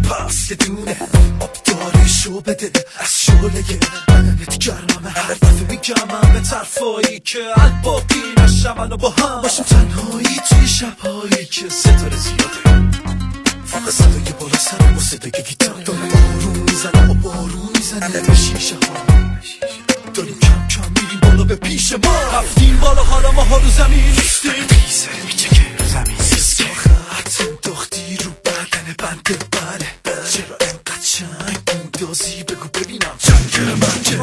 پس یه دونه آبداریشو بده از شعله بدنت گرممه. هر دفعه میگمم به طرفایی که الباقی نشم منو با هم باشیم تنهایی توی شبهایی که ستاره زیاده، فقط صدای بالا سرم با صدای گیتار داره بارون میزنه و بارون میزنه به شیشه ها. داریم کم کم میریم بالا به پیش ما، رفتیم بالا حالا ما ها رو زمین نیستیم. پیزه میچه که رو زمین سیسکه خط انداختی رو بدن بنده. بله چرا انقدر چنگ بودازی بگو ببینم چنگ من که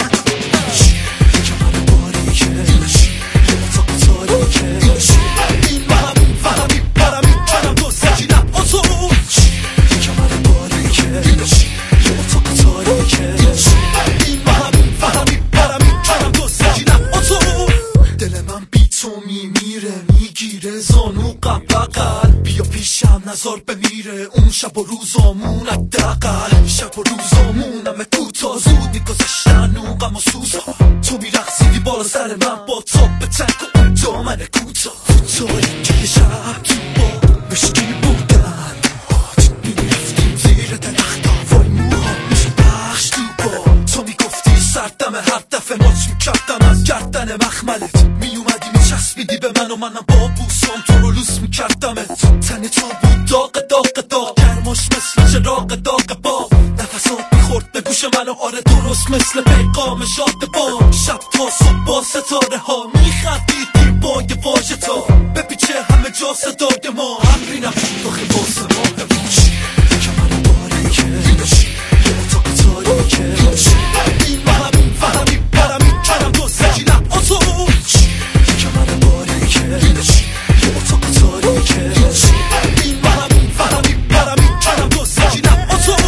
کمر باریکه اتاق تاریکه این من فهمی پرمی کنم دو سجینم اتو کمر باریکه اتاق تاریکه این من فهمی پرمی کنم دو سجینم اتو. دل من بی تو میمیره میگیره زانو قبقل، بیا پیشم نظر بمیره اون شب و روزامون حداقل. شب و روزامونم کوتا زود میگذشتن اون غم و سوزا. تو میرقصیدی بالا سر من با تاپ تنگ و اون دامن کوتا کوتاهی که یه شب تو با مشکی بودن میرفتیم زیر درختا وای موها میشه بخش تو با تو میگفتی سردمه. هر دفعه ماچ میکردم از گردن مخملت میومدی میچسبیدی به من و منم با بوسام تو رو لوس میکردمت. تن تو بود داغ داغ داغ گرماش مثل چراغ داغ با نفسات میخورد به گوش من و آره درست مثل پیغام شاد با. شب تا صبح با ستاره ها میخندیدیم با یه واژه تا بپیچه همه جا صدای ما. امری نبود داخل باز ما کمر باریکه اتاق تاریکه این من فهمی پرمی کنم دو سجینم اتو کمر باریکه اتاق تاریکه این من فهمی پرمی کنم دو سجینم اتو.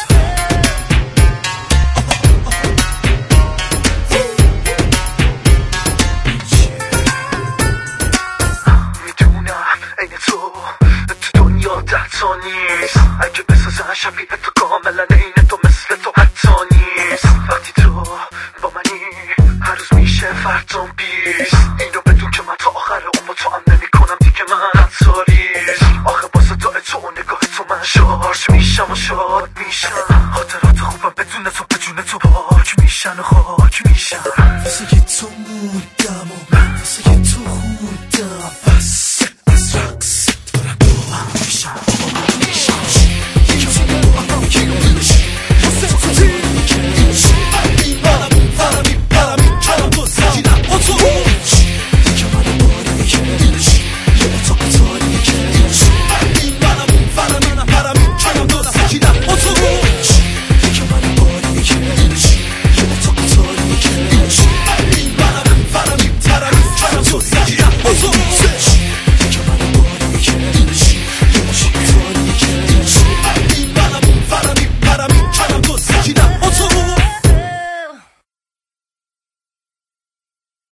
میدونم این تو دنیا 10 تا نیست، اگه بسازن شبیه تو کاملا